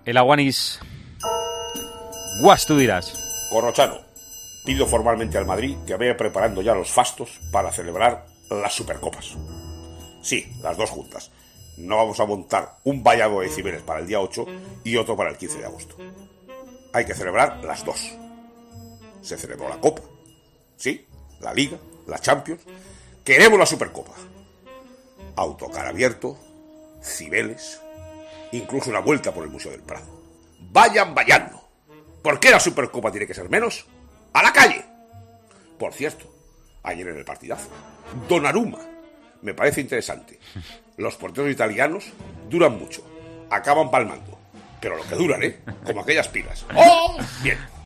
El Aguanis. Guas, tú dirás. Corrochano, pido formalmente al Madrid que vaya preparando ya los fastos para celebrar las Supercopas. Sí, las dos juntas. No vamos a montar un vallado de Cibeles para el día 8 y otro para el 15 de agosto. Hay que celebrar las dos. Se celebró la Copa, sí, la Liga, la Champions. Queremos la Supercopa. Autocar abierto, Cibeles, incluso una vuelta por el Museo del Prado. Vayan vallando. ¿Por qué la Supercopa tiene que ser menos? ¡A la calle! Por cierto, ayer en el partidazo, Donnarumma, me parece interesante. Los porteros italianos duran mucho, acaban palmando, pero lo que duran, como aquellas pilas. ¡Oh! Bien.